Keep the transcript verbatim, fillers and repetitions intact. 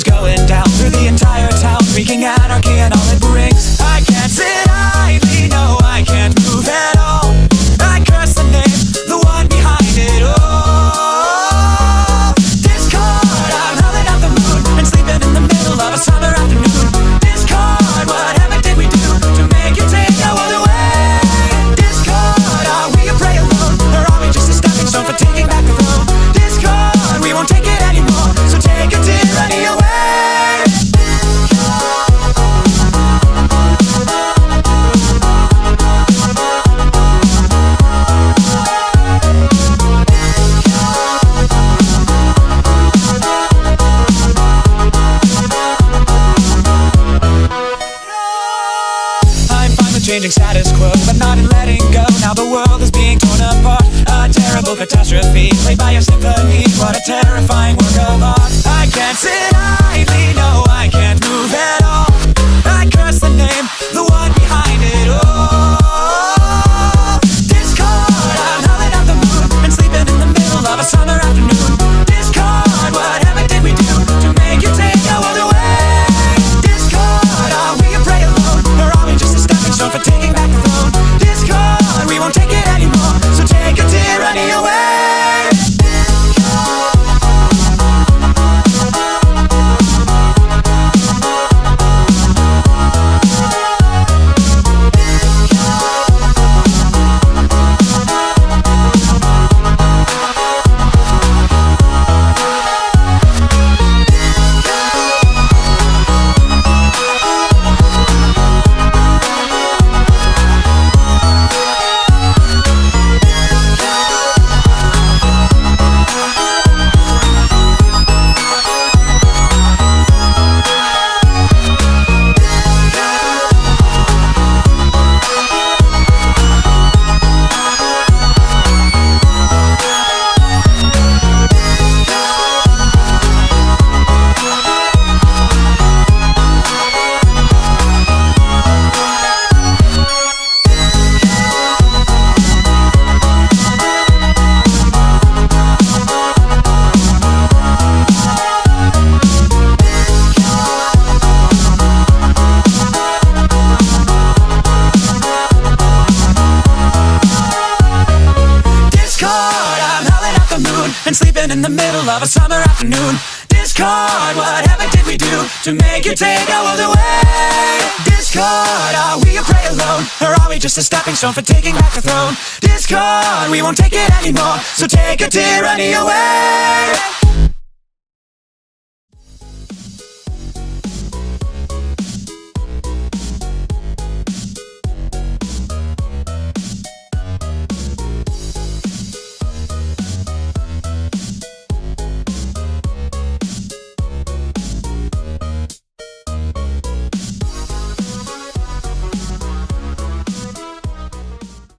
is going down through the entire town, wreaking anarchy and all it brings. I can't sit idly, no, I can't move at all. I curse the name, the one behind it all. Discord, I'm howling at the moon and sleeping in the middle of a summer afternoon. Discord, whatever did we do to make you take our world away? Discord, are we a prey alone, or are we just a stepping stone for taking back the throne? Discord, we won't take it anymore, so take a tyranny away. Changing status quo, but not in letting go. Now the world is being torn apart, a terrible catastrophe played by a symphony. What a terrifying work of art. I can't sit idly, no, I can't move at all. I curse the name, the one behind it all. Discord, I'm howling at the moon and sleeping in the middle of a summer afternoon. Discord, whatever did we do to make you take our world away? Discord, are we a prey alone, or are we just a stepping stone for taking back the throne? Discord, we won't take it anymore, so take a tyranny away. And sleeping in the middle of a summer afternoon. Discord, whatever did we do to make you take our world away? Discord, are we a prey alone, or are we just a stepping stone for taking back the throne? Discord, we won't take it anymore, so take a tyranny away.